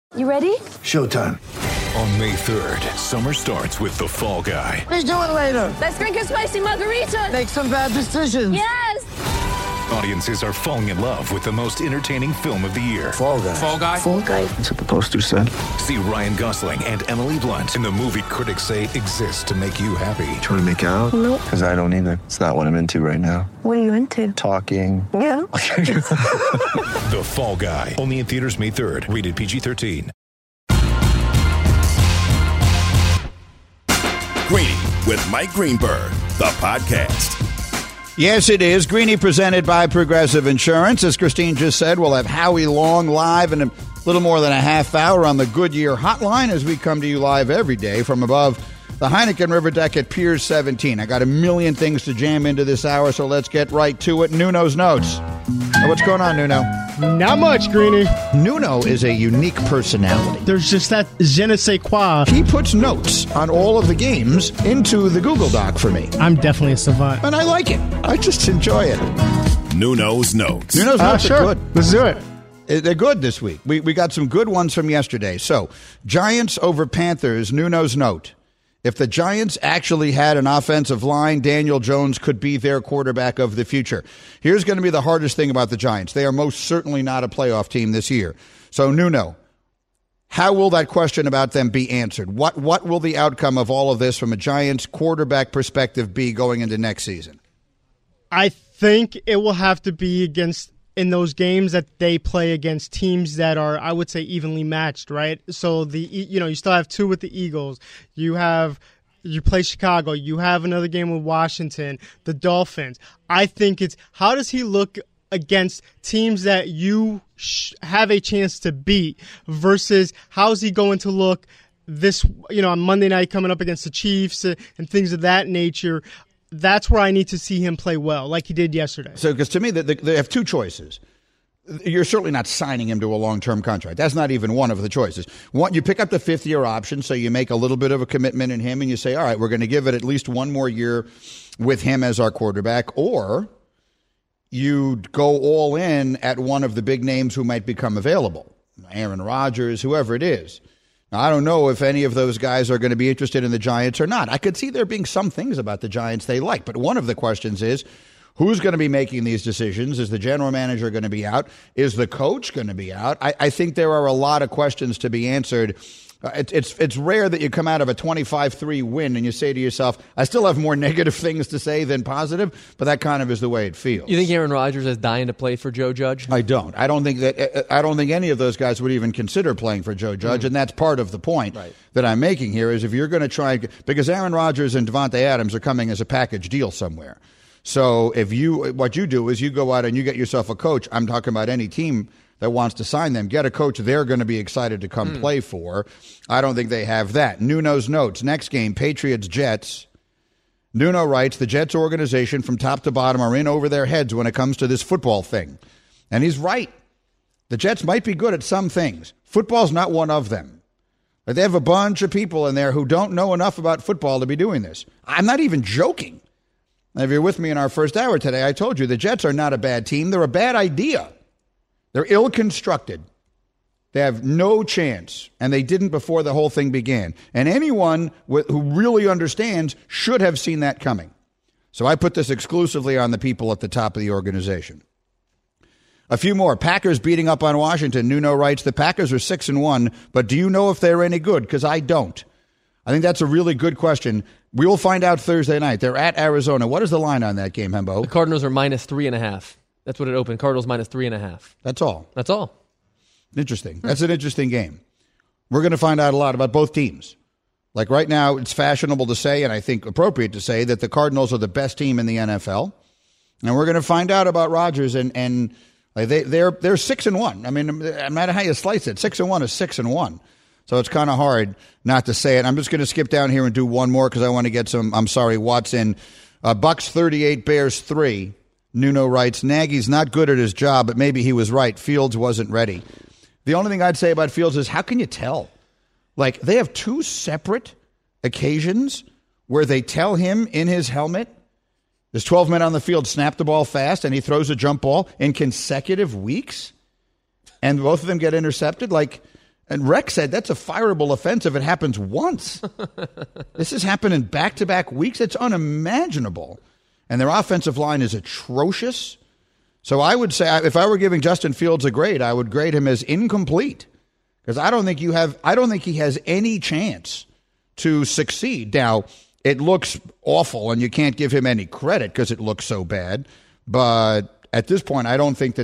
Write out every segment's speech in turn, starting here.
You ready? Showtime. On May 3rd, summer starts with The Fall Guy. Let's do it later. Let's drink a spicy margarita. Make some bad decisions. Yes! Audiences are falling in love with the most entertaining film of the year. Fall Guy. Fall Guy? Fall Guy. That's what the poster said. See Ryan Gosling and Emily Blunt in the movie critics say exists to make you happy. Trying to make it out? Nope. Because I don't either. It's not what I'm into right now. What are you into? Talking. Yeah. The Fall Guy. Only in theaters May 3rd. Rated PG-13. Greeny with Mike Greenberg, the podcast. Yes, it is. Greeny presented by Progressive Insurance. As Christine just said, we'll have Howie Long live in a little more than a half hour on the Goodyear Hotline as we come to you live every day from above the Heineken River deck at Piers 17. I got a million things to jam into this hour, so let's get right to it. Nuno's Notes. What's going on, Nuno? Not much, Greeny. Nuno is a unique personality. There's just that je ne sais quoi. He puts notes on all of the games into the Google Doc for me. I'm definitely a savant. And I like it. I just enjoy it. Nuno's Notes. Nuno's Notes sure. are good. Let's do it. They're good this week. We got some good ones from yesterday. So, Giants over Panthers, Nuno's Note. If the Giants actually had an offensive line, Daniel Jones could be their quarterback of the future. Here's going to be the hardest thing about the Giants. They are most certainly not a playoff team this year. So, Nuno, how will that question about them be answered? What will the outcome of all of this from a Giants quarterback perspective be going into next season? I think it will have to be in those games that they play against teams that are, I would say, evenly matched, right? So you still have two with the Eagles. You play Chicago. You have another game with Washington, the Dolphins. I think it's how does he look against teams that you have a chance to beat versus how's he going to look this, on Monday night coming up against the Chiefs and things of that nature. That's where I need to see him play well, like he did yesterday. So, because to me, they have two choices. You're certainly not signing him to a long-term contract. That's not even one of the choices. One, you pick up the fifth-year option, so you make a little bit of a commitment in him, and you say, all right, we're going to give it at least one more year with him as our quarterback, or you go all in at one of the big names who might become available, Aaron Rodgers, whoever it is. Now, I don't know if any of those guys are going to be interested in the Giants or not. I could see there being some things about the Giants they like, but one of the questions is, who's going to be making these decisions? Is the general manager going to be out? Is the coach going to be out? I think there are a lot of questions to be answered. It's rare that you come out of a 25-3 win and you say to yourself, I still have more negative things to say than positive, but that kind of is the way it feels. You think Aaron Rodgers is dying to play for Joe Judge? I don't. I don't think any of those guys would even consider playing for Joe Judge, and that's part of the point that I'm making here is if you're going to try, because Aaron Rodgers and Devontae Adams are coming as a package deal somewhere. So what you do is you go out and you get yourself a coach. I'm talking about any team that wants to sign them. Get a coach they're going to be excited to come play for. I don't think they have that. Nuno's Notes. Next game, Patriots-Jets. Nuno writes, the Jets organization from top to bottom are in over their heads when it comes to this football thing. And he's right. The Jets might be good at some things. Football's not one of them. But they have a bunch of people in there who don't know enough about football to be doing this. I'm not even joking. If you're with me in our first hour today, I told you the Jets are not a bad team. They're a bad idea. They're ill-constructed. They have no chance, and they didn't before the whole thing began. And anyone who really understands should have seen that coming. So I put this exclusively on the people at the top of the organization. A few more. Packers beating up on Washington. Nuno writes, the Packers are 6-1, but do you know if they're any good? Because I don't. I think that's a really good question. We will find out Thursday night. They're at Arizona. What is the line on that game, Hembo? The Cardinals are -3.5. That's what it opened. Cardinals -3.5. That's all. That's all. Interesting. That's an interesting game. We're going to find out a lot about both teams. Like right now, it's fashionable to say, and I think appropriate to say, that the Cardinals are the best team in the NFL. And we're going to find out about Rodgers, and they're 6-1. I mean, no matter how you slice it, 6-1 is 6-1. So it's kind of hard not to say it. I'm just going to skip down here and do one more because I want to get some, Watts in. Bucks 38, Bears 3. Nuno writes, Nagy's not good at his job, but maybe he was right. Fields wasn't ready. The only thing I'd say about Fields is, how can you tell? Like, they have two separate occasions where they tell him in his helmet, there's 12 men on the field, snap the ball fast, and he throws a jump ball in consecutive weeks, and both of them get intercepted. Like, And Rex said that's a fireable offense if it happens once. This has happened in back-to-back weeks. It's unimaginable. And their offensive line is atrocious. So I would say, if I were giving Justin Fields a grade, I would grade him as incomplete. Because I don't think he has any chance to succeed. Now, it looks awful, and you can't give him any credit because it looks so bad. But at this point, I don't think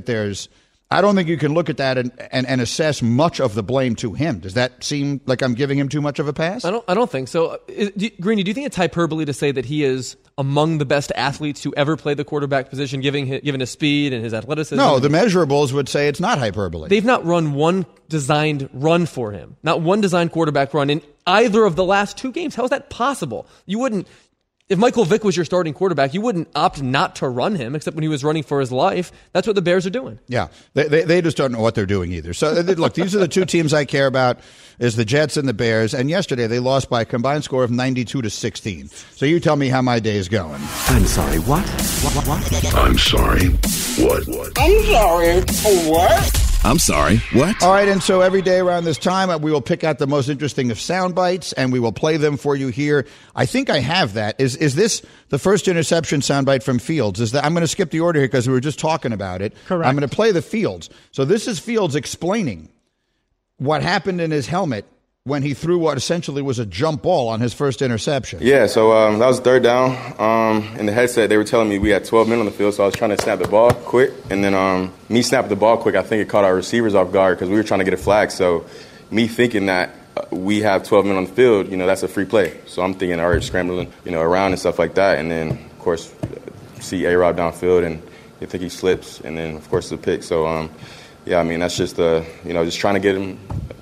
you can look at that and assess much of the blame to him. Does that seem like I'm giving him too much of a pass? I don't think so. Greeny, do you think it's hyperbole to say that he is among the best athletes to ever play the quarterback position, given his speed and his athleticism? No, the measurables would say it's not hyperbole. They've not run one designed run for him, not one designed quarterback run in either of the last 2 games. How is that possible? You wouldn't. If Michael Vick was your starting quarterback, you wouldn't opt not to run him, except when he was running for his life. That's what the Bears are doing. Yeah, they just don't know what they're doing either. So, look, these are the 2 teams I care about, is the Jets and the Bears. And yesterday, they lost by a combined score of 92-16. So you tell me how my day is going. I'm sorry, what? What? I'm sorry. What? I'm sorry, what? I'm sorry, what? All right, and so every day around this time, we will pick out the most interesting of sound bites, and we will play them for you here. I think I have that. Is this the first interception soundbite from Fields? I'm going to skip the order here because we were just talking about it. Correct. I'm going to play the Fields. So this is Fields explaining what happened in his helmet when he threw what essentially was a jump ball on his first interception. Yeah, so that was 3rd down. In the headset, they were telling me we had 12 men on the field, so I was trying to snap the ball quick. And then me snapping the ball quick, I think it caught our receivers off guard because we were trying to get a flag. So me thinking that we have 12 men on the field, that's a free play. So I'm thinking, all right, scrambling, around and stuff like that. And then, of course, see A-Rob downfield, and you think he slips. And then, of course, the pick. So, that's just, just trying to get him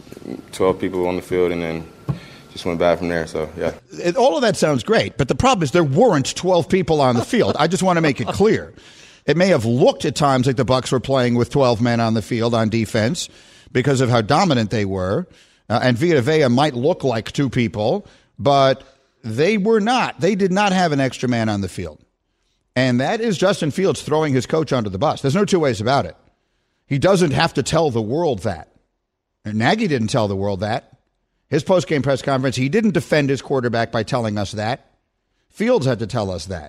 12 people on the field, and then just went bad from there. So, yeah. All of that sounds great, but the problem is there weren't 12 people on the field. I just want to make it clear. It may have looked at times like the Bucs were playing with 12 men on the field on defense because of how dominant they were, and Vita Vea might look like 2 people, but they were not. They did not have an extra man on the field. And that is Justin Fields throwing his coach under the bus. There's no 2 ways about it. He doesn't have to tell the world that. And Nagy didn't tell the world that. His post-game press conference, he didn't defend his quarterback by telling us that. Fields had to tell us that.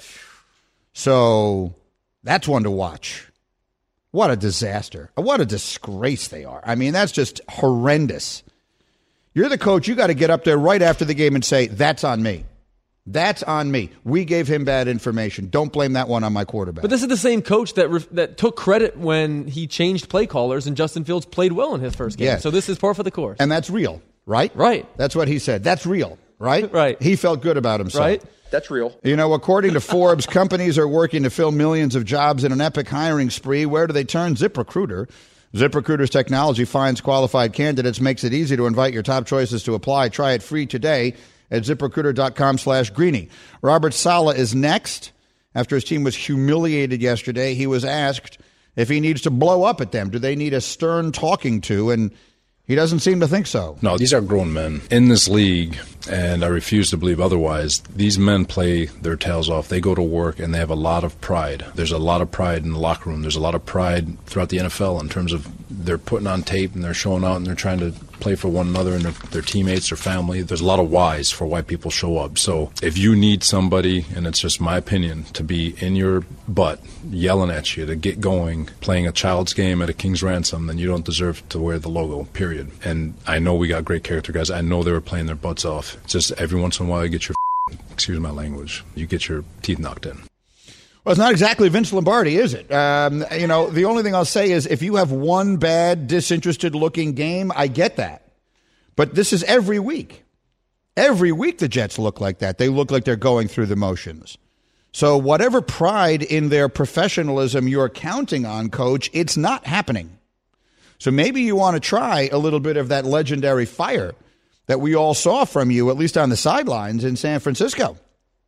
So that's one to watch. What a disaster. What a disgrace they are. I mean, that's just horrendous. You're the coach. You got to get up there right after the game and say, that's on me. That's on me. We gave him bad information. Don't blame that one on my quarterback. But this is the same coach that took credit when he changed play callers and Justin Fields played well in his first game. Yes. So this is par for the course. And that's real, right? Right. That's what he said. That's real, right? Right. He felt good about himself. Right. That's real. According to Forbes, companies are working to fill millions of jobs in an epic hiring spree. Where do they turn? ZipRecruiter. ZipRecruiter's technology finds qualified candidates, makes it easy to invite your top choices to apply. Try it free today at ZipRecruiter.com/Greeny. Robert Saleh is next. After his team was humiliated yesterday, he was asked if he needs to blow up at them. Do they need a stern talking to? And he doesn't seem to think so. No, these are grown men in this league, and I refuse to believe otherwise. These men play their tails off. They go to work, and they have a lot of pride. There's a lot of pride in the locker room. There's a lot of pride throughout the NFL in terms of they're putting on tape, and they're showing out, and they're trying to play for one another and their teammates, their family. There's a lot of whys for why people show up. So if you need somebody, and it's just my opinion, to be in your butt, yelling at you, to get going, playing a child's game at a King's Ransom, then you don't deserve to wear the logo, period. And I know we got great character guys. I know they were playing their butts off. It's just every once in a while you get your, excuse my language, you get your teeth knocked in. Well, it's not exactly Vince Lombardi, is it? The only thing I'll say is if you have one bad, disinterested-looking game, I get that. But this is every week. Every week the Jets look like that. They look like they're going through the motions. So whatever pride in their professionalism you're counting on, Coach, it's not happening. So maybe you want to try a little bit of that legendary fire that we all saw from you, at least on the sidelines in San Francisco.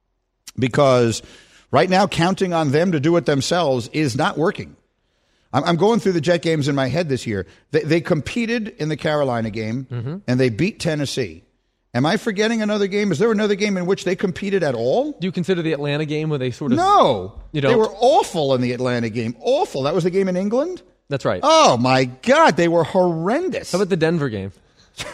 Because right now, counting on them to do it themselves is not working. I'm going through the Jet games in my head this year. They competed in the Carolina game, and they beat Tennessee. Am I forgetting another game? Is there another game in which they competed at all? Do you consider the Atlanta game where they sort of... No. They were awful in the Atlanta game. Awful. That was the game in England? That's right. Oh, my God. They were horrendous. How about the Denver game?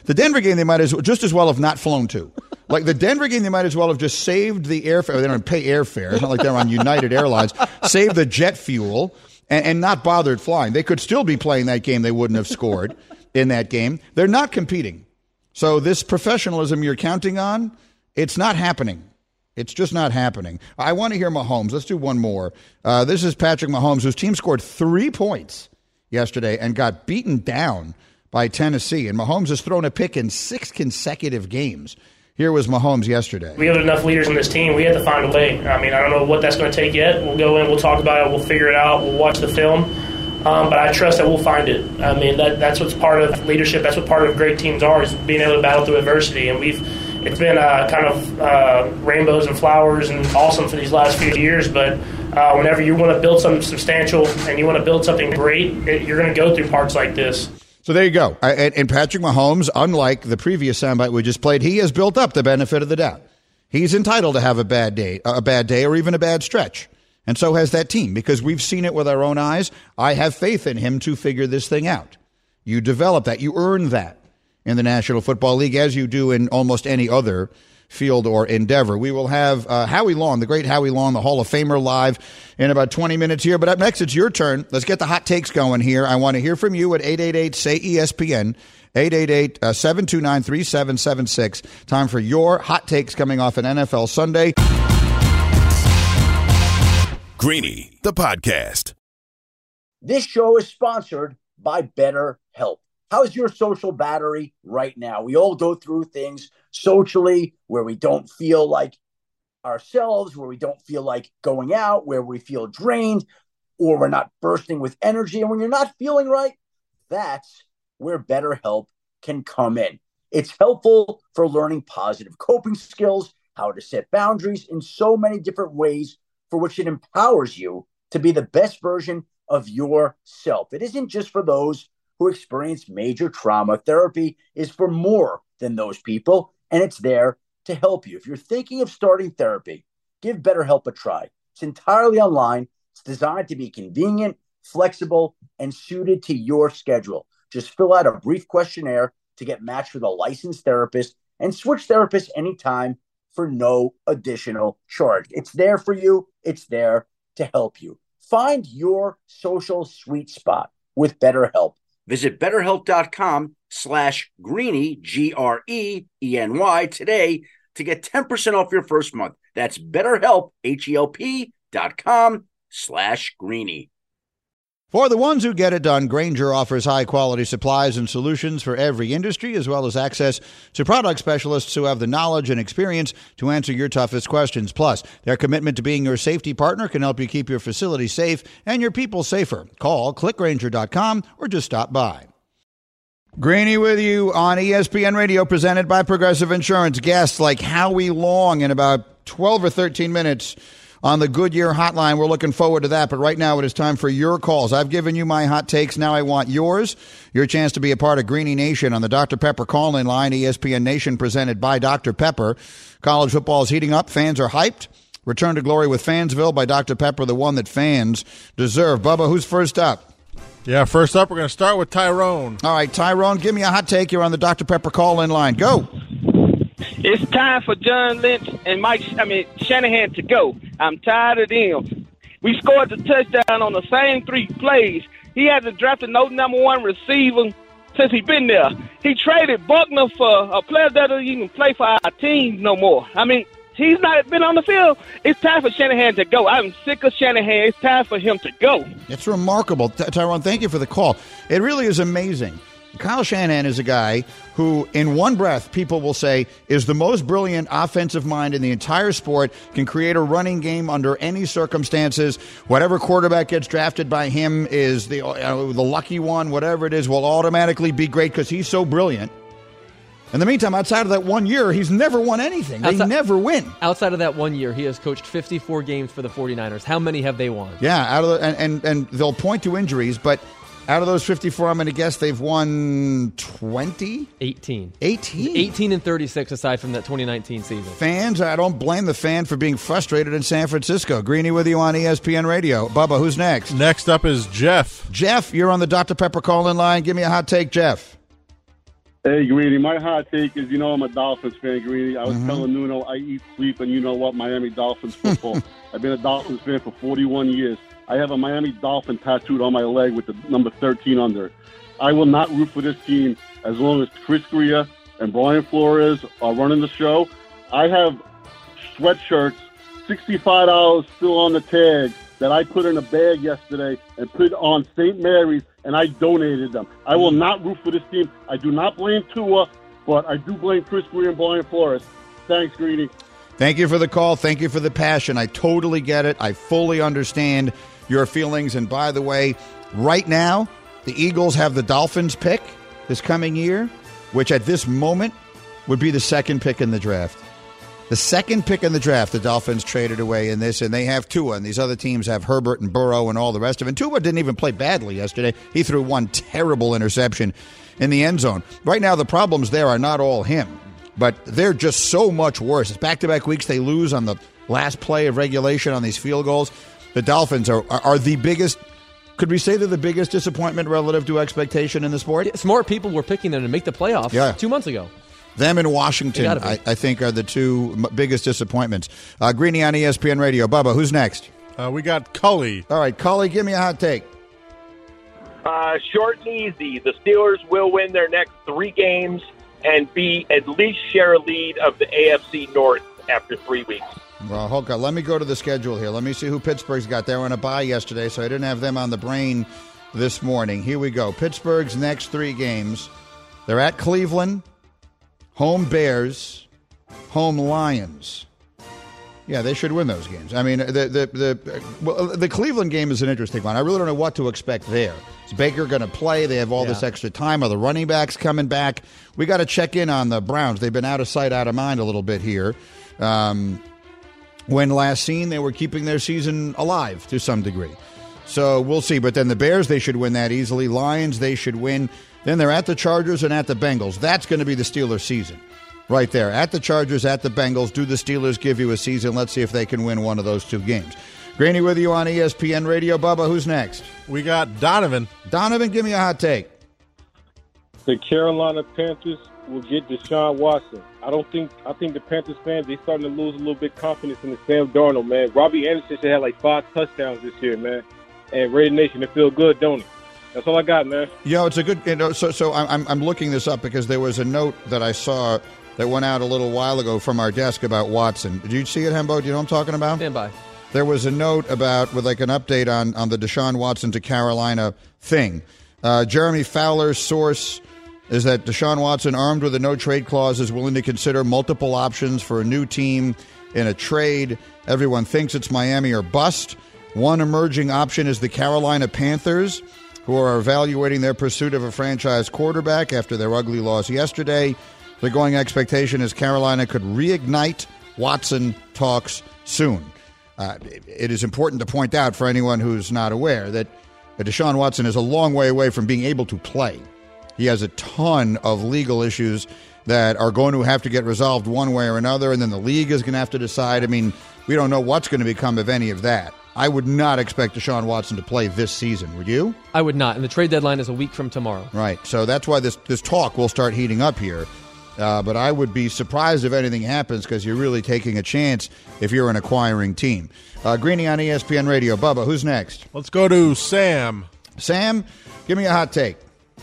The Denver game, they might just as well have not flown to. Like the Denver game, they might as well have just saved the airfare. They don't pay airfare. It's not like they're on United Airlines. Save the jet fuel and not bothered flying. They could still be playing that game. They wouldn't have scored in that game. They're not competing. So this professionalism you're counting on, it's not happening. It's just not happening. I want to hear Mahomes. Let's do one more. This is Patrick Mahomes, whose team scored 3 points yesterday and got beaten down by Tennessee. And Mahomes has thrown a pick in 6 consecutive games. Here was Mahomes yesterday. We have enough leaders in this team. We have to find a way. I mean, I don't know what that's going to take yet. We'll go in, we'll talk about it, we'll figure it out, we'll watch the film. But I trust that we'll find it. I mean, that's what's part of leadership. That's what part of great teams are, is being able to battle through adversity. And it's been kind of rainbows and flowers and awesome for these last few years. But whenever you want to build something substantial and you want to build something great, you're going to go through parts like this. So there you go. And Patrick Mahomes, unlike the previous soundbite we just played, he has built up the benefit of the doubt. He's entitled to have a bad day, or even a bad stretch. And so has that team, because we've seen it with our own eyes. I have faith in him to figure this thing out. You develop that. You earn that in the National Football League, as you do in almost any other field or endeavor. We will have Howie Long, the great Howie Long, the Hall of Famer, live in about 20 minutes here. But up next, it's your turn. Let's get the hot takes going here. I want to hear from you at 888-SAY-ESPN, 888-729-3776. Time for your hot takes coming off an NFL Sunday. Greeny, the podcast. This show is sponsored by BetterHelp. How's your social battery right now? We all go through things socially where we don't feel like ourselves, where we don't feel like going out, where we feel drained, or we're not bursting with energy. And when you're not feeling right, that's where BetterHelp can come in. It's helpful for learning positive coping skills, how to set boundaries in so many different ways, for which it empowers you to be the best version of yourself. It isn't just for those who experience major trauma. Therapy is for more than those people, and it's there to help you. If you're thinking of starting therapy, give BetterHelp a try. It's entirely online. It's designed to be convenient, flexible, and suited to your schedule. Just fill out a brief questionnaire to get matched with a licensed therapist and switch therapists anytime for no additional charge. It's there for you. It's there to help you. Find your social sweet spot with BetterHelp. Visit BetterHelp.com/Greeny, GREENY today to get 10% off your first month. That's BetterHelp, HELP.com/Greeny. For the ones who get it done, Grainger offers high-quality supplies and solutions for every industry, as well as access to product specialists who have the knowledge and experience to answer your toughest questions. Plus, their commitment to being your safety partner can help you keep your facility safe and your people safer. Call, clickgrainger.com, or just stop by. Greeny with you on ESPN Radio, presented by Progressive Insurance. Guests like Howie Long in about 12 or 13 minutes on the Goodyear hotline. We're looking forward to that. But right now it is time for your calls. I've given you my hot takes. Now I want yours. Your chance to be a part of Greeny Nation on the Dr. Pepper call-in line. ESPN Nation presented by Dr. Pepper. College football is heating up. Fans are hyped. Return to glory with Fansville by Dr. Pepper, the one that fans deserve. Bubba, who's first up? Yeah, first up, we're going to start with Tyrone. All right, Tyrone, give me a hot take. You're on the Dr. Pepper call-in line. Go. It's time for John Lynch and Shanahan to go. I'm tired of them. We scored the touchdown on the same 3 plays. He hasn't drafted no number 1 receiver since he's been there. He traded Buckner for a player that doesn't even play for our team no more. I mean, he's not been on the field. It's time for Shanahan to go. I'm sick of Shanahan. It's time for him to go. It's remarkable. Tyrone, thank you for the call. It really is amazing. Kyle Shanahan is a guy who, in one breath, people will say is the most brilliant offensive mind in the entire sport, can create a running game under any circumstances. Whatever quarterback gets drafted by him is the lucky one, whatever it is, will automatically be great because he's so brilliant. In the meantime, outside of that 1 year, he's never won anything. They never win. Outside of that 1 year, he has coached 54 games for the 49ers. How many have they won? Yeah, and they'll point to injuries, but out of those 54, I'm going to guess they've won 20? 18. 18? 18 and 36 aside from that 2019 season. Fans, I don't blame the fan for being frustrated in San Francisco. Greeny with you on ESPN Radio. Bubba, who's next? Next up is Jeff. Jeff, you're on the Dr. Pepper call-in line. Give me a hot take, Jeff. Hey, Greedy, my hot take is, I'm a Dolphins fan, Greedy. I was telling Nuno I eat, sleep, and you know what, Miami Dolphins football. I've been a Dolphins fan for 41 years. I have a Miami Dolphin tattooed on my leg with the number 13 under it. I will not root for this team as long as Chris Greer and Brian Flores are running the show. I have sweatshirts, $65 still on the tag, that I put in a bag yesterday and put on St. Mary's, and I donated them. I will not root for this team. I do not blame Tua, but I do blame Chris Greer and Brian Flores. Thanks, Greedy. Thank you for the call. Thank you for the passion. I totally get it. I fully understand your feelings. And by the way, right now, the Eagles have the Dolphins pick this coming year, which at this moment would be the second pick in the draft. The second pick in the draft, the Dolphins traded away in this, and they have Tua, and these other teams have Herbert and Burrow and all the rest of it. And Tua didn't even play badly yesterday. He threw one terrible interception in the end zone. Right now, the problems there are not all him, but they're just so much worse. It's back-to-back weeks they lose on the last play of regulation on these field goals. The Dolphins are the biggest. Could we say they're the biggest disappointment relative to expectation in the sport? Yeah, smart people were picking them to make the playoffs 2 months ago. Them in Washington, I think, are the two biggest disappointments. Greeny on ESPN Radio. Bubba, who's next? We got Cully. All right, Cully, give me a hot take. Short and easy. The Steelers will win their next 3 games and at least share a lead of the AFC North after 3 weeks. Well, hold on. Let me go to the schedule here. Let me see who Pittsburgh's got. They were on a bye yesterday, so I didn't have them on the brain this morning. Here we go. Pittsburgh's next 3 games. They're at Cleveland, home Bears, home Lions. Yeah, they should win those games. I mean, the Cleveland game is an interesting one. I really don't know what to expect there. Is Baker going to play? They have all this extra time. Are the running backs coming back? We got to check in on the Browns. They've been out of sight, out of mind a little bit here. When last seen, they were keeping their season alive to some degree. So we'll see. But then the Bears, they should win that easily. Lions, they should win. Then they're at the Chargers and at the Bengals. That's going to be the Steelers' season right there. At the Chargers, at the Bengals. Do the Steelers give you a season? Let's see if they can win one of those 2 games. Greeny with you on ESPN Radio. Bubba, who's next? We got Donovan. Donovan, give me a hot take. The Carolina Panthers will get Deshaun Watson. I think the Panthers fans, they starting to lose a little bit confidence in the Sam Darnold, man. Robbie Anderson should have like 5 touchdowns this year, man. And Raider Nation, it feel good, don't it? That's all I got, man. It's a good. So I'm looking this up because there was a note that I saw that went out a little while ago from our desk about Watson. Did you see it, Hembo? Do you know what I'm talking about? Stand by. There was a note with like an update on the Deshaun Watson to Carolina thing. Jeremy Fowler's source is that Deshaun Watson, armed with a no-trade clause, is willing to consider multiple options for a new team in a trade. Everyone thinks it's Miami or bust. One emerging option is the Carolina Panthers, who are evaluating their pursuit of a franchise quarterback after their ugly loss yesterday. The going expectation is Carolina could reignite Watson talks soon. It is important to point out for anyone who's not aware that Deshaun Watson is a long way away from being able to play. He has a ton of legal issues that are going to have to get resolved one way or another, and then the league is going to have to decide. I mean, we don't know what's going to become of any of that. I would not expect Deshaun Watson to play this season. Would you? I would not, and the trade deadline is a week from tomorrow. Right, so that's why this talk will start heating up here. But I would be surprised if anything happens because you're really taking a chance if you're an acquiring team. Greeny on ESPN Radio. Bubba, who's next? Let's go to Sam. Sam, give me a hot take.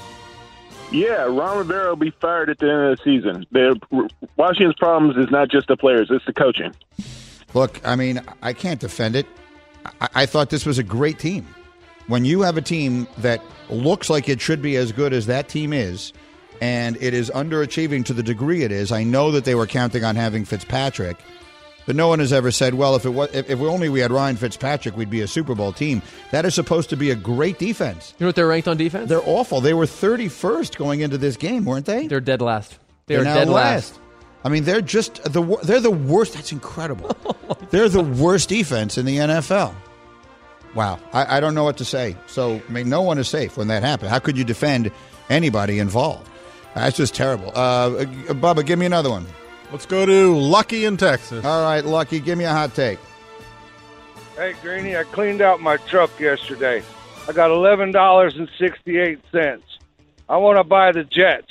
Yeah, Ron Rivera will be fired at the end of the season. Washington's problems is not just the players, it's the coaching. Look, I mean, I can't defend it. I thought this was a great team. When you have a team that looks like it should be as good as that team is, and it is underachieving to the degree it is, I know that they were counting on having Fitzpatrick, but no one has ever said, well, if we had Ryan Fitzpatrick, we'd be a Super Bowl team. That is supposed to be a great defense. You know what they're ranked on defense? They're awful. They were 31st going into this game, weren't they? They're dead last. They're dead last. I mean, they're the worst. That's incredible. They're the worst defense in the NFL. Wow. I don't know what to say. So, I mean, no one is safe when that happens. How could you defend anybody involved? That's just terrible. Bubba, give me another one. Let's go to Lucky in Texas. All right, Lucky, give me a hot take. Hey, Greeny, I cleaned out my truck yesterday. I got $11.68. I want to buy the Jets.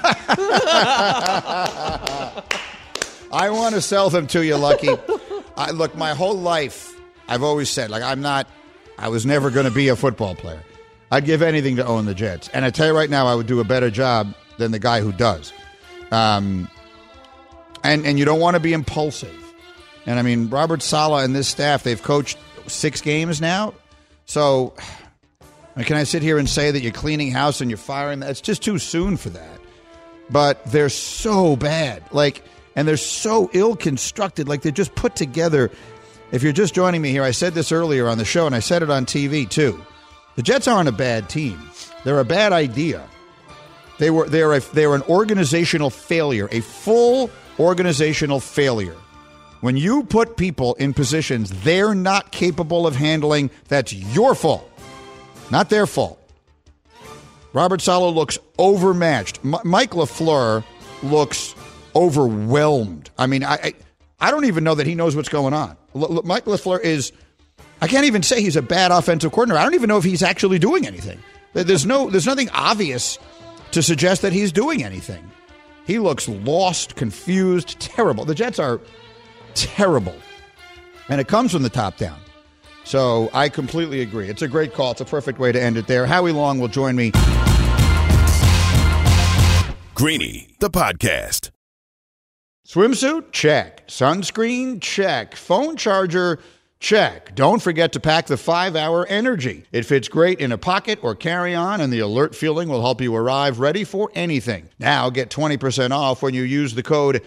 I want to sell them to you, Lucky. Look, my whole life, I've always said, like, I was never going to be a football player. I'd give anything to own the Jets. And I tell you right now, I would do a better job than the guy who does. And you don't want to be impulsive. And, I mean, Robert Saleh and this staff, they've coached 6 games now. So, can I sit here and say that you're cleaning house and you're firing? It's just too soon for that. But they're so bad. And they're so ill-constructed. Like, they're just put together. If you're just joining me here, I said this earlier on the show, and I said it on TV, too. The Jets aren't a bad team. They're a bad idea. They were an organizational failure, a full organizational failure. When you put people in positions they're not capable of handling, that's your fault, not their fault. Robert Saleh looks overmatched. Mike LaFleur looks overwhelmed. I mean, I don't even know that he knows what's going on. Mike LaFleur is, I can't even say he's a bad offensive coordinator. I don't even know if he's actually doing anything. There's nothing obvious to suggest that he's doing anything. He looks lost, confused, terrible. The Jets are terrible. And it comes from the top down. So I completely agree. It's a great call. It's a perfect way to end it there. Howie Long will join me. Greeny, the podcast. Swimsuit? Check. Sunscreen? Check. Phone charger? Check. Don't forget to pack the 5-Hour Energy. It fits great in a pocket or carry-on, and the alert feeling will help you arrive ready for anything. Now get 20% off when you use the code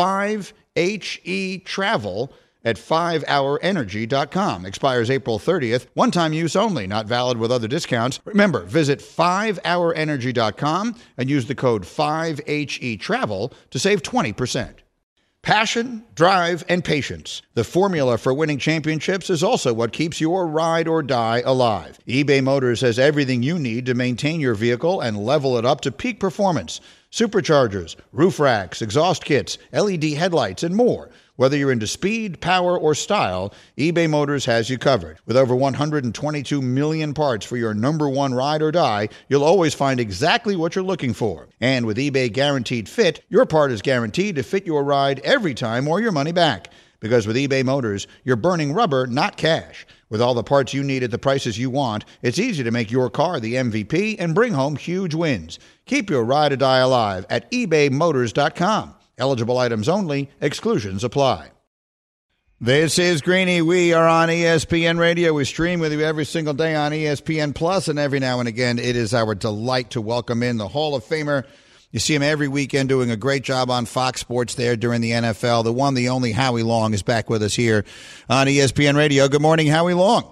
5HETRAVEL at 5hourenergy.com. Expires April 30th. One-time use only. Not valid with other discounts. Remember, visit 5hourenergy.com and use the code 5HETRAVEL to save 20%. Passion, drive, and patience. The formula for winning championships is also what keeps your ride or die alive. eBay Motors has everything you need to maintain your vehicle and level it up to peak performance. Superchargers, roof racks, exhaust kits, LED headlights, and more. Whether you're into speed, power, or style, eBay Motors has you covered. With over 122 million parts for your number one ride or die, you'll always find exactly what you're looking for. And with eBay Guaranteed Fit, your part is guaranteed to fit your ride every time or your money back. Because with eBay Motors, you're burning rubber, not cash. With all the parts you need at the prices you want, it's easy to make your car the MVP and bring home huge wins. Keep your ride or die alive at ebaymotors.com. Eligible items only. Exclusions apply. This is Greeny. We are on ESPN Radio. We stream with you every single day on ESPN Plus, and every now and again, it is our delight to welcome in the Hall of Famer. You see him every weekend doing a great job on Fox Sports there during the NFL. The one, the only Howie Long is back with us here on ESPN Radio. Good morning, Howie Long.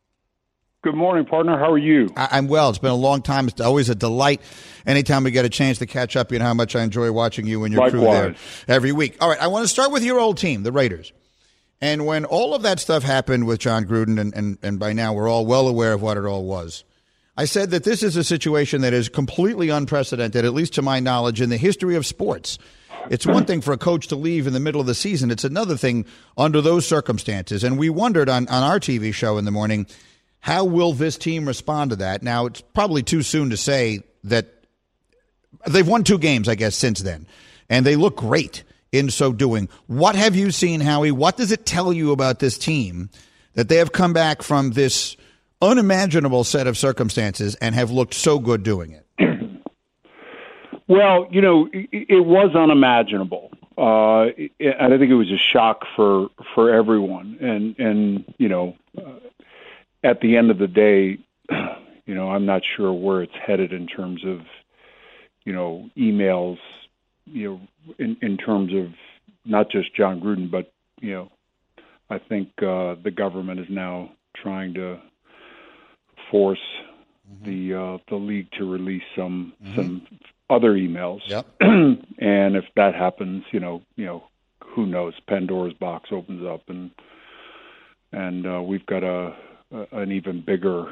Good morning, partner. How are you? I'm well. It's been a long time. It's always a delight anytime we get a chance to catch up. You know how much I enjoy watching you and your crew there every week. All right, I want to start with your old team, the Raiders. And when all of that stuff happened with John Gruden, and by now we're all well aware of what it all was, I said that this is a situation that is completely unprecedented, at least to my knowledge, in the history of sports. It's one thing for a coach to leave in the middle of the season. It's another thing under those circumstances. And we wondered on our TV show in the morning, how will this team respond to that? Now, it's probably too soon to say that they've won 2 games, I guess, since then. And they look great in so doing. What have you seen, Howie? What does it tell you about this team that they have come back from this unimaginable set of circumstances and have looked so good doing it? Well, you know, it was unimaginable. I think it was a shock for everyone. And you know, at the end of the day, you know, I'm not sure where it's headed in terms of, you know, emails, you know, in terms of not just John Gruden, but, you know, I think the government is now trying to force the league to release some other emails. Yep. And if that happens, you know, who knows? Pandora's box opens up, and we've got an even bigger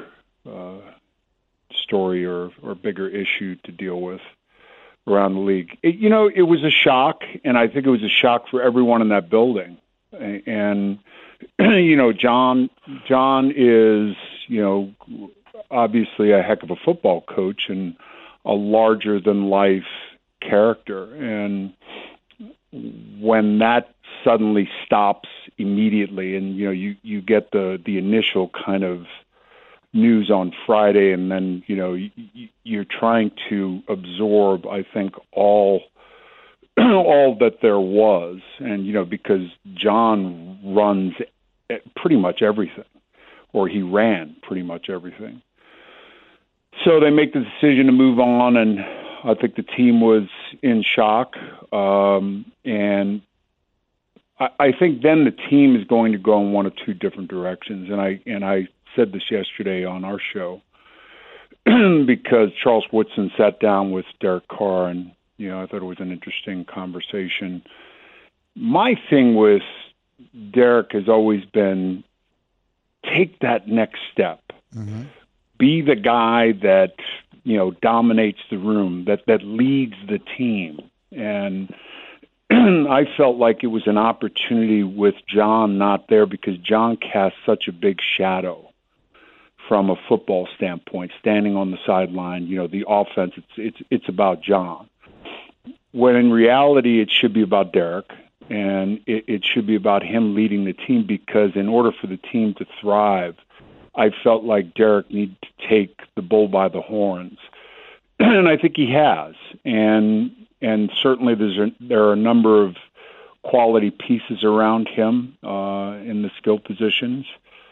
story or bigger issue to deal with around the league. It was a shock, and I think it was a shock for everyone in that building. And you know, John is, you know, obviously a heck of a football coach, and a larger than life character. And when that suddenly stops immediately, and you get the initial kind of news on Friday, and then you're trying to absorb, I think, all that there was, and because John runs pretty much everything, or he ran pretty much everything. So they make the decision to move on, and I think the team was in shock. And I think then the team is going to go in one of two different directions. And I said this yesterday on our show because Charles Woodson sat down with Derek Carr, and I thought it was an interesting conversation. My thing with Derek has always been take that next step. Mm-hmm. Be the guy that dominates the room, that leads the team. And I felt like it was an opportunity with John not there, because John cast such a big shadow from a football standpoint, standing on the sideline. The offense, it's about John. When in reality, it should be about Derek, and it should be about him leading the team, because in order for the team to thrive, I felt like Derek needed to take the bull by the horns, and I think he has. And certainly there are a number of quality pieces around him in the skill positions,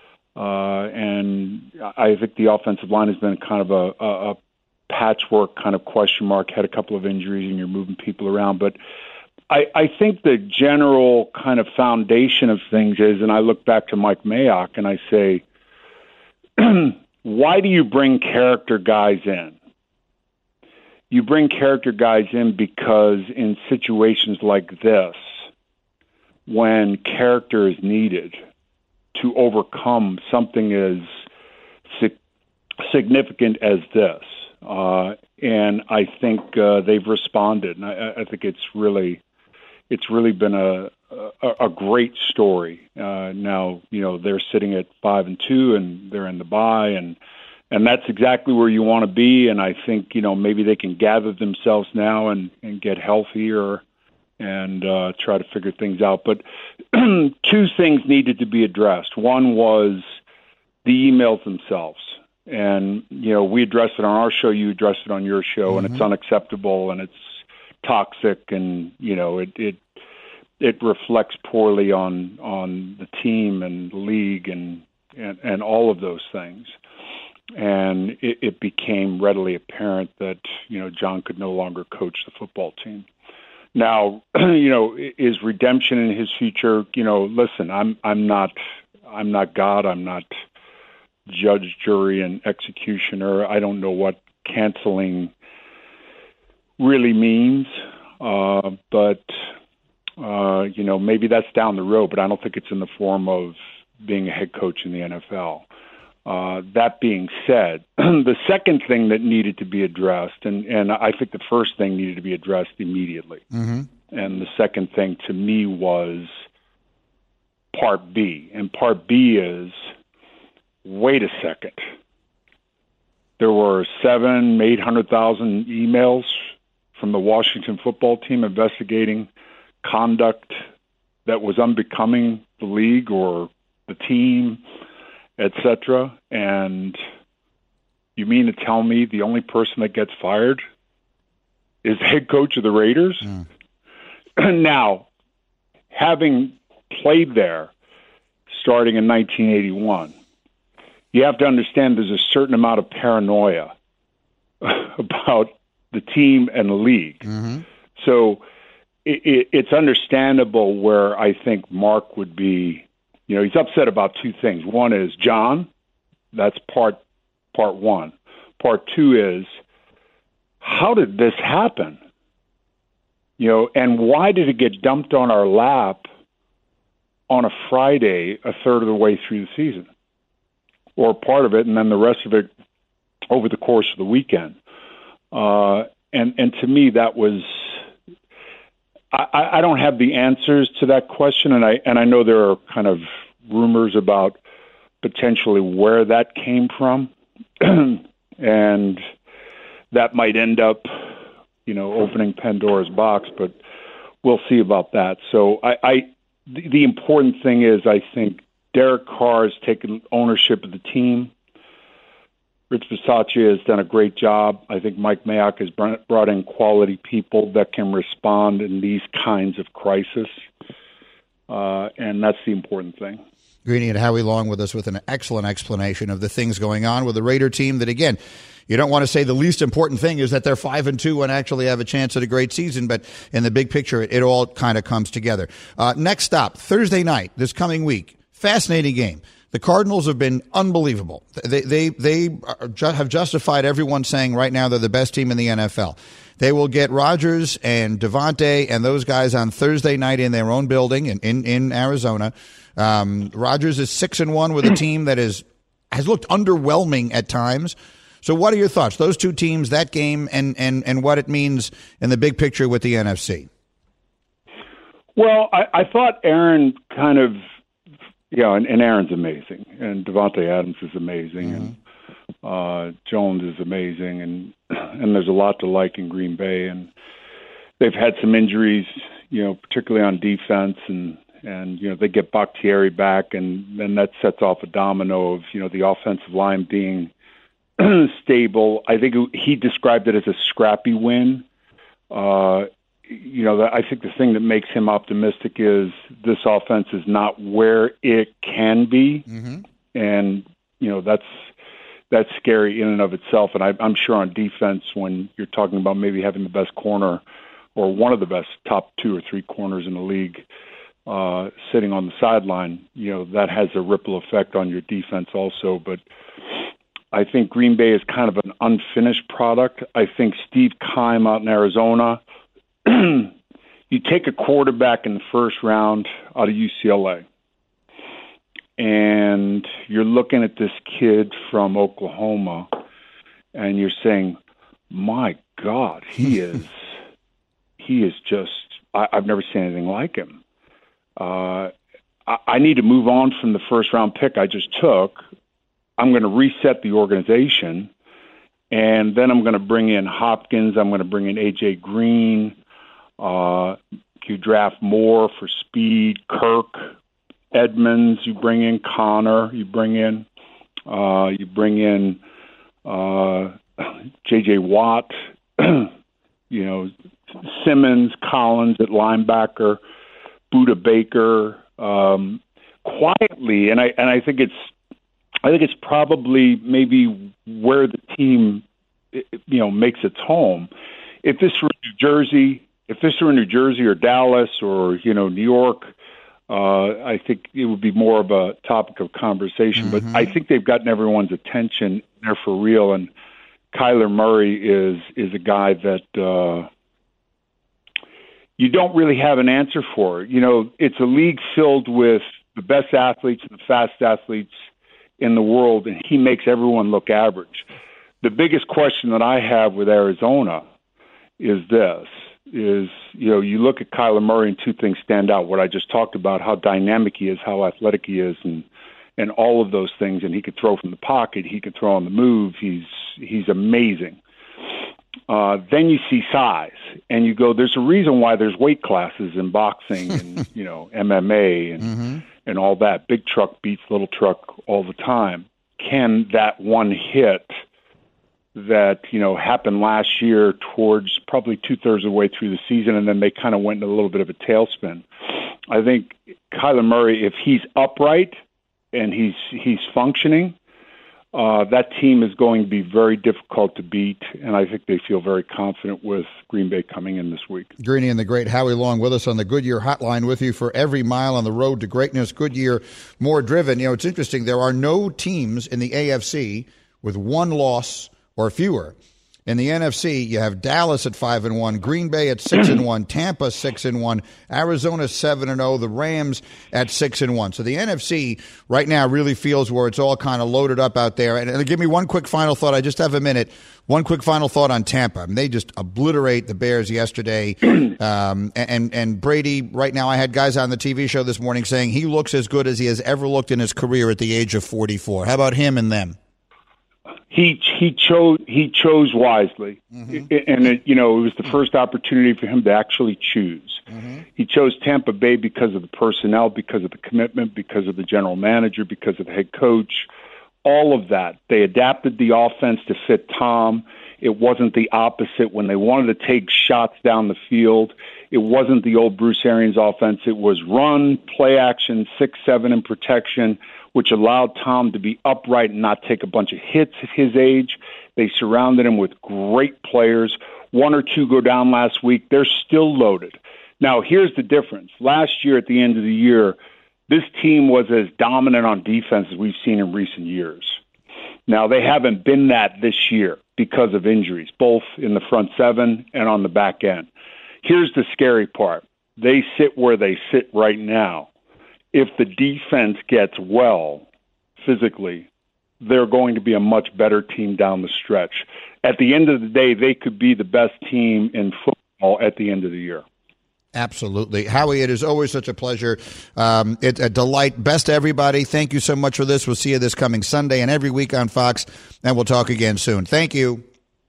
and I think the offensive line has been kind of a patchwork kind of question mark. Had a couple of injuries, and you're moving people around, but I think the general kind of foundation of things is, and I look back to Mike Mayock and I say, why do you bring character guys in? You bring character guys in because in situations like this, when character is needed to overcome something as significant as this, and I think they've responded. And I think it's really been a great story. Now, they're sitting at 5-2, and they're in the bye, and that's exactly where you want to be. And I think, maybe they can gather themselves now and get healthier and try to figure things out. But two things needed to be addressed. One was the emails themselves. And, we addressed it on our show, you addressed it on your show, and it's unacceptable, and it's toxic, and, it reflects poorly on the team and the league and all of those things. And it became readily apparent that, John could no longer coach the football team. Now, is redemption in his future? Listen, I'm not God. I'm not judge, jury, and executioner. I don't know what canceling really means, but maybe that's down the road. But I don't think it's in the form of being a head coach in the NFL. That being said, the second thing that needed to be addressed, and I think the first thing needed to be addressed immediately, and the second thing to me was Part B. And Part B is, wait a second. There were 800,000 emails from the Washington football team investigating conduct that was unbecoming the league or the team, etc. And you mean to tell me the only person that gets fired is the head coach of the Raiders? Now, having played there starting in 1981, you have to understand there's a certain amount of paranoia about the team and the league. So it's understandable where I think Mark would be, he's upset about two things. One is John. That's part one. Part two is, how did this happen? And why did it get dumped on our lap on a Friday, a third of the way through the season? Or part of it, and then the rest of it over the course of the weekend. And to me, that was, I don't have the answers to that question, and I know there are kind of rumors about potentially where that came from. And that might end up, opening Pandora's box, but we'll see about that. So the important thing is, I think Derek Carr has taken ownership of the team. Rich Bisaccia has done a great job. I think Mike Mayock has brought in quality people that can respond in these kinds of crises, and that's the important thing. Greeny and Howie Long with us with an excellent explanation of the things going on with the Raider team that, again, you don't want to say the least important thing is that they're 5-2 and actually have a chance at a great season, but in the big picture, it all kind of comes together. Next stop, Thursday night, this coming week. Fascinating game. The Cardinals have been unbelievable. They have justified everyone saying right now they're the best team in the NFL. They will get Rodgers and Devontae and those guys on Thursday night in their own building in Arizona. Rodgers is 6-1 with a team that has looked underwhelming at times. So what are your thoughts? Those two teams, that game, and what it means in the big picture with the NFC? Well, I thought Aaron kind of, and Aaron's amazing, and Devontae Adams is amazing, and Jones is amazing, and there's a lot to like in Green Bay, and they've had some injuries, particularly on defense, and they get Bakhtiari back, and then that sets off a domino of, the offensive line being stable. I think he described it as a scrappy win. I think the thing that makes him optimistic is this offense is not where it can be, and that's scary in and of itself. And I'm sure on defense, when you're talking about maybe having the best corner or one of the best top 2 or 3 corners in the league sitting on the sideline, that has a ripple effect on your defense also. But I think Green Bay is kind of an unfinished product. I think Steve Keim out in Arizona, you take a quarterback in the first round out of UCLA, and you're looking at this kid from Oklahoma, and you're saying, my God, he is just, I've never seen anything like him. I need to move on from the first round pick I just took. I'm going to reset the organization, and then I'm going to bring in Hopkins. I'm going to bring in A.J. Green. You draft Moore for speed, Kirk, Edmonds. You bring in Connor. You bring in J.J. Watt. Simmons, Collins at linebacker, Buda Baker. Quietly, and I think it's probably maybe where the team, makes its home. If this were New Jersey or Dallas or New York, I think it would be more of a topic of conversation. But I think they've gotten everyone's attention. They're for real, and Kyler Murray is a guy that you don't really have an answer for. It's a league filled with the best athletes and the fast athletes in the world, and he makes everyone look average. The biggest question that I have with Arizona is this, you look at Kyler Murray and two things stand out. What I just talked about, how dynamic he is, how athletic he is, and all of those things, and he could throw from the pocket, he could throw on the move, he's amazing. Then you see size, and you go, there's a reason why there's weight classes in boxing and, MMA and all that. Big truck beats little truck all the time. Can that one hit that, happened last year towards probably 2/3 of the way through the season, and then they kind of went in a little bit of a tailspin? I think Kyler Murray, if he's upright and he's functioning, that team is going to be very difficult to beat, and I think they feel very confident with Green Bay coming in this week. Greeny and the great Howie Long with us on the Goodyear Hotline with you for every mile on the road to greatness. Goodyear, more driven. It's interesting. There are no teams in the AFC with one loss or fewer. In the NFC, you have Dallas at 5-1, Green Bay at 6-1, Tampa 6-1, Arizona 7-0, the Rams at 6-1. So the NFC right now really feels where it's all kind of loaded up out there. And give me one quick final thought. I just have a minute. One quick final thought on Tampa. I mean, they just obliterate the Bears yesterday. And Brady, right now, I had guys on the TV show this morning saying he looks as good as he has ever looked in his career at the age of 44. How about him and them? He chose wisely, and it was the first opportunity for him to actually choose. He chose Tampa Bay because of the personnel, because of the commitment, because of the general manager, because of the head coach, all of that. They adapted the offense to fit Tom. It wasn't the opposite when they wanted to take shots down the field. It wasn't the old Bruce Arians offense. It was run, play action, 6-7 in protection, which allowed Tom to be upright and not take a bunch of hits at his age. They surrounded him with great players. 1 or 2 go down last week. They're still loaded. Now, here's the difference. Last year at the end of the year, this team was as dominant on defense as we've seen in recent years. Now, they haven't been that this year because of injuries, both in the front seven and on the back end. Here's the scary part. They sit where they sit right now. If the defense gets well physically, they're going to be a much better team down the stretch. At the end of the day, they could be the best team in football at the end of the year. Absolutely. Howie, it is always such a pleasure. It's a delight. Best to everybody. Thank you so much for this. We'll see you this coming Sunday and every week on Fox, and we'll talk again soon. Thank you.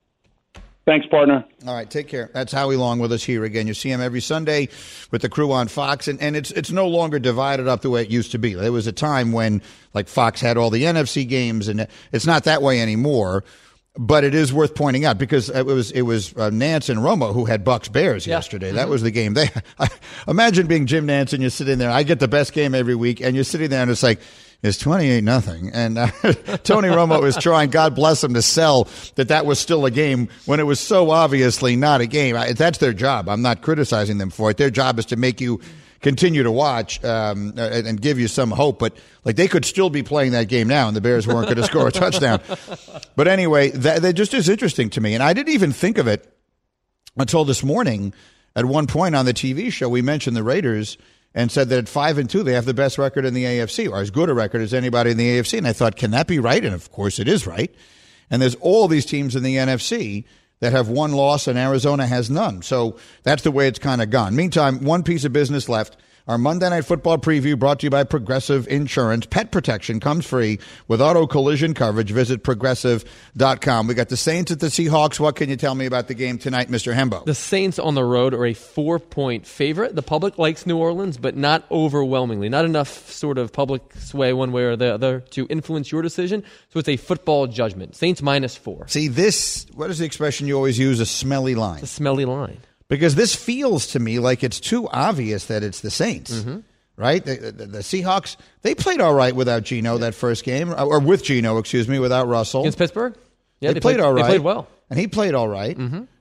Thanks, partner. All right, take care. That's Howie Long with us here again. You see him every Sunday with the crew on Fox, and it's no longer divided up the way it used to be. There was a time when, like, Fox had all the NFC games, and it's not that way anymore. But it is worth pointing out because it was Nance and Romo who had Bucks Bears yesterday. That was the game. Imagine being Jim Nance and you're sitting there. I get the best game every week, and you're sitting there and it's like it's 28-0, and Tony Romo is trying, God bless him, to sell that was still a game when it was so obviously not a game. That's their job. I'm not criticizing them for it. Their job is to make you continue to watch and give you some hope. But like they could still be playing that game now, and the Bears weren't going to score a touchdown. But anyway, that just is interesting to me. And I didn't even think of it until this morning. At one point on the TV show, we mentioned the Raiders and said that at 5-2, they have the best record in the AFC, or as good a record as anybody in the AFC. And I thought, can that be right? And of course it is right. And there's all these teams in the NFC that have one loss, and Arizona has none. So that's the way it's kind of gone. Meantime, one piece of business left. Our Monday Night Football preview brought to you by Progressive Insurance. Pet protection comes free with auto collision coverage. Visit Progressive.com. We got the Saints at the Seahawks. What can you tell me about the game tonight, Mr. Hembo? The Saints on the road are a 4-point favorite. The public likes New Orleans, but not overwhelmingly. Not enough sort of public sway one way or the other to influence your decision. So it's a football judgment. Saints -4. See, this, what is the expression you always use? A smelly line. It's a smelly line. Because this feels to me like it's too obvious that it's the Saints, right? The Seahawks, they played all right without Geno that first game, or with Geno, without Russell. Against Pittsburgh? Yeah, they played all right. They played well. And he played all right.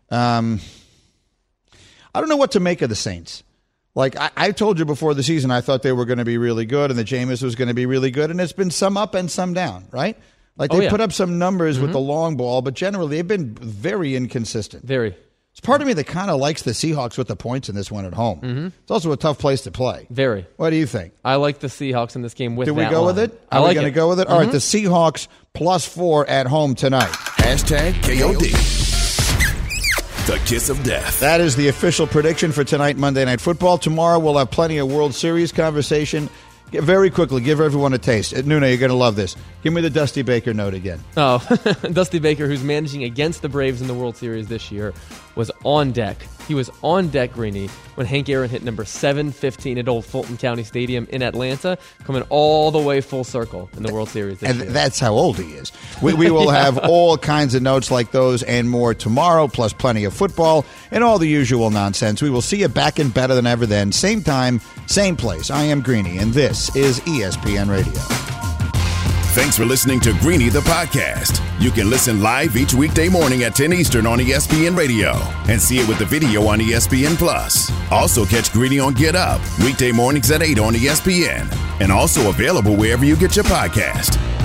I don't know what to make of the Saints. Like, I told you before the season, I thought they were going to be really good and the Jameis was going to be really good, and it's been some up and some down, right? Like, they put up some numbers with the long ball, but generally they've been very inconsistent. Very. It's part of me that kind of likes the Seahawks with the points in this one at home. It's also a tough place to play. Very. What do you think? I like the Seahawks in this game with that line. Do we go with it? Are we going to go with it? All right, the Seahawks +4 at home tonight. #KOD. The kiss of death. That is the official prediction for tonight, Monday Night Football. Tomorrow we'll have plenty of World Series conversation. Very quickly, give everyone a taste. Nuna, you're going to love this. Give me the Dusty Baker note again. Oh, Dusty Baker, who's managing against the Braves in the World Series this year, was on deck. He was on deck, Greeny, when Hank Aaron hit number 715 at Old Fulton County Stadium in Atlanta, coming all the way full circle in the World Series this year. And that's how old he is. We will have all kinds of notes like those and more tomorrow, plus plenty of football and all the usual nonsense. We will see you back and better than ever then. Same time, same place. I am Greeny, and this is ESPN Radio. Thanks for listening to Greeny the Podcast. You can listen live each weekday morning at 10 Eastern on ESPN Radio and see it with the video on ESPN+. Also catch Greeny on Get Up, weekday mornings at 8 on ESPN, and also available wherever you get your podcast.